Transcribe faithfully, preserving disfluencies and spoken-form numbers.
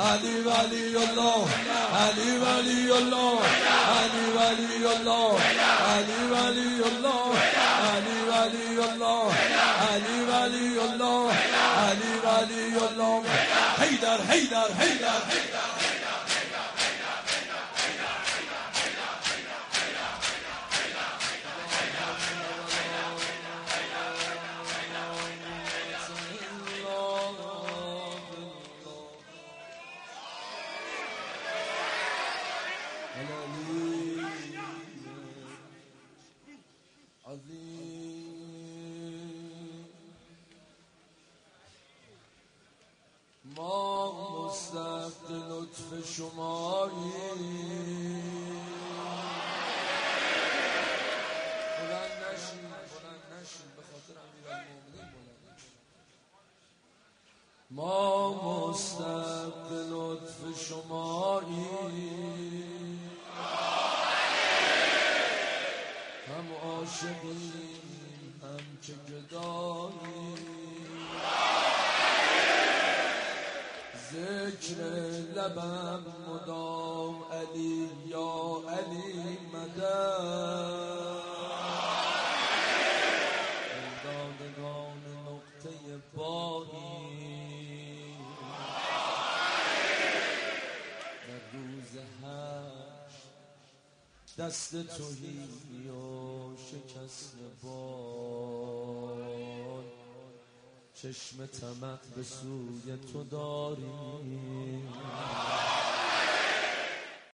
علی ولی الله علی ولی الله علی ولی الله علی ولی الله علی ولی الله علی ولی الله علی ولی الله حیدر حیدر حیدر ما مستحق لطف شمایی بلند نشین بلند نشین به خاطر امیرالمومنین بلند ما مستحق لطف شمایی هم عاشقیم هم که گدایی ذکر لبم مدام علی یا علی مدد دادگان نقطه بانی در روز حشر دست تویی و شکست بال چشم طمع به سوی تو داریم